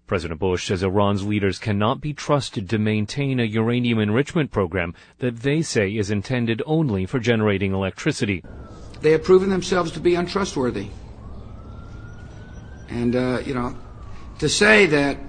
President Bush says Iran's leaders cannot be trusted to maintain a uranium enrichment program that they say is intended only for generating electricity. They have proven themselves to be untrustworthy. And, to say that,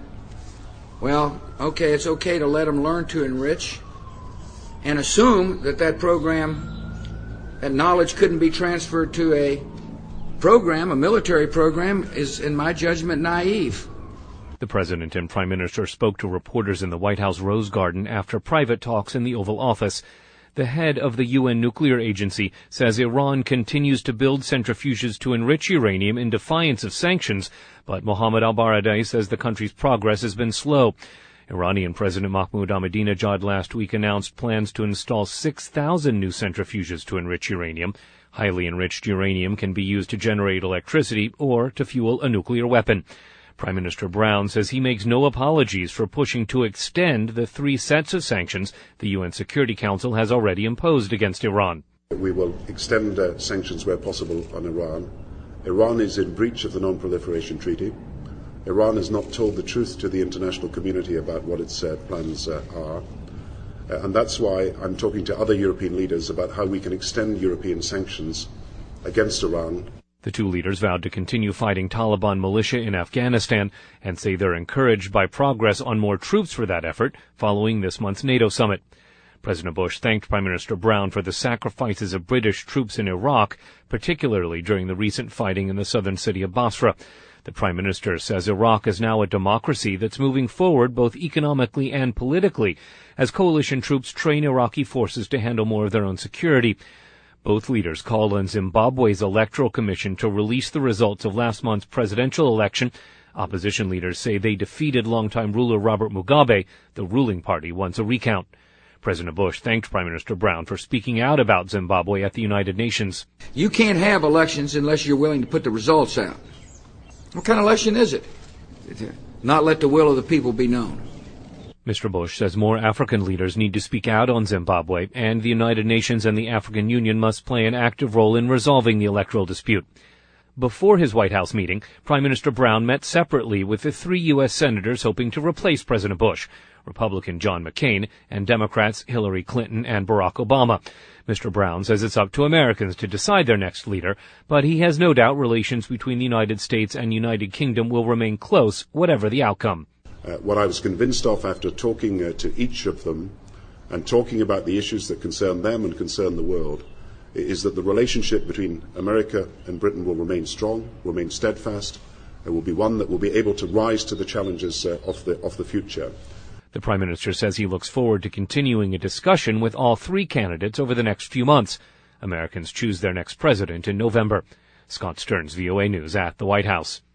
well, okay, it's okay to let them learn to enrich and assume that that program, that knowledge couldn't be transferred to a program, a military program, is, in my judgment, naive. The President and Prime Minister spoke to reporters in the White House Rose Garden after private talks in the Oval Office. The head of the UN nuclear agency says Iran continues to build centrifuges to enrich uranium in defiance of sanctions, but Mohammad al-Baradei says the country's progress has been slow. Iranian President Mahmoud Ahmadinejad last week announced plans to install 6,000 new centrifuges to enrich uranium. Highly enriched uranium can be used to generate electricity or to fuel a nuclear weapon. Prime Minister Brown says he makes no apologies for pushing to extend the 3 sets of sanctions the UN Security Council has already imposed against Iran. We will extend sanctions where possible on Iran. Iran is in breach of the Non-Proliferation Treaty. Iran has not told the truth to the international community about what its plans are. And that's why I'm talking to other European leaders about how we can extend European sanctions against Iran. The two leaders vowed to continue fighting Taliban militia in Afghanistan and say they're encouraged by progress on more troops for that effort following this month's NATO summit. President Bush thanked Prime Minister Brown for the sacrifices of British troops in Iraq, particularly during the recent fighting in the southern city of Basra. The Prime Minister says Iraq is now a democracy that's moving forward both economically and politically as coalition troops train Iraqi forces to handle more of their own security. Both leaders called on Zimbabwe's Electoral Commission to release the results of last month's presidential election. Opposition leaders say they defeated longtime ruler Robert Mugabe. The ruling party wants a recount. President Bush thanked Prime Minister Brown for speaking out about Zimbabwe at the United Nations. You can't have elections unless you're willing to put the results out. What kind of election is it? Not let the will of the people be known. Mr. Bush says more African leaders need to speak out on Zimbabwe, and the United Nations and the African Union must play an active role in resolving the electoral dispute. Before his White House meeting, Prime Minister Brown met separately with the 3 U.S. senators hoping to replace President Bush, Republican John McCain and Democrats Hillary Clinton and Barack Obama. Mr. Brown says it's up to Americans to decide their next leader, but he has no doubt relations between the United States and United Kingdom will remain close, whatever the outcome. What I was convinced of after talking to each of them and talking about the issues that concern them and concern the world is that the relationship between America and Britain will remain strong, remain steadfast, and will be one that will be able to rise to the challenges of the future. The Prime Minister says he looks forward to continuing a discussion with all 3 candidates over the next few months. Americans choose their next president in November. Scott Stearns, VOA News at the White House.